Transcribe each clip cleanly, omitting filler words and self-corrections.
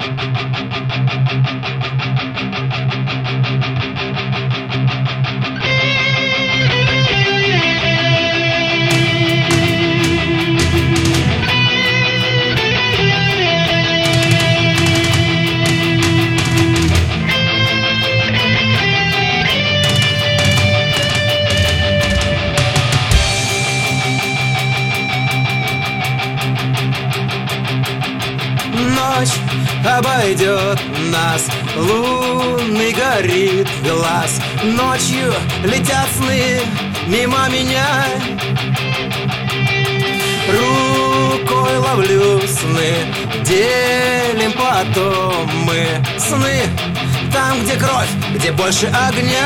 Ночь обойдет нас, лунный горит глаз. Ночью летят сны мимо меня. Рукой ловлю сны, делим потом мы сны. Там, где кровь, где больше огня.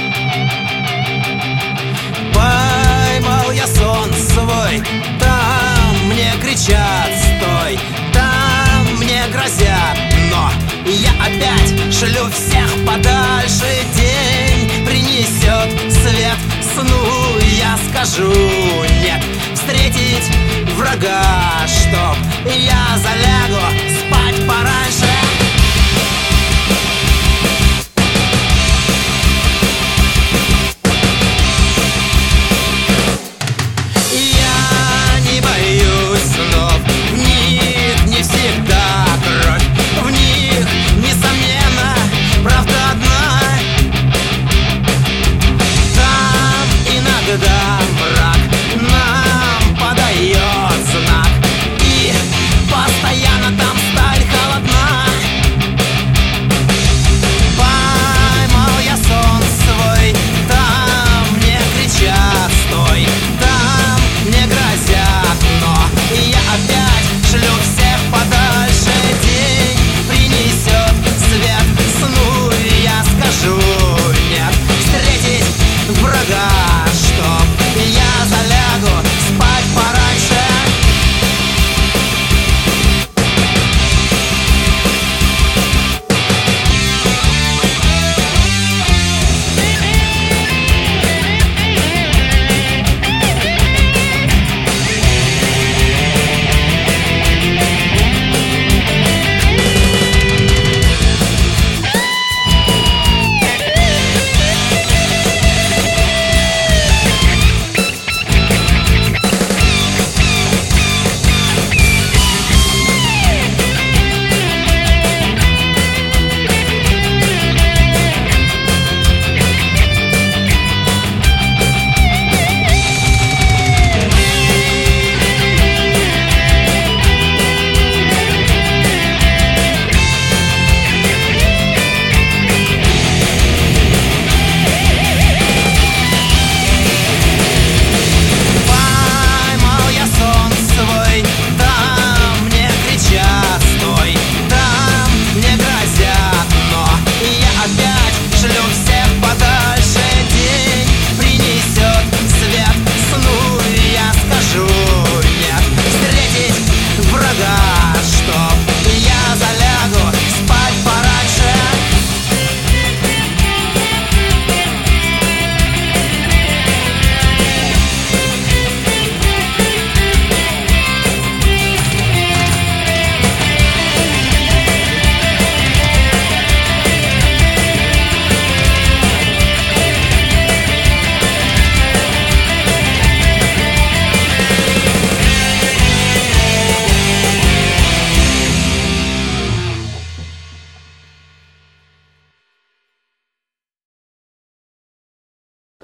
Поймал я сон свой, там мне кричат стой, там мне грозят, но я опять шлю всех подальше. День принесет свет, сну я скажу нет. Встретить врага, чтоб я залягу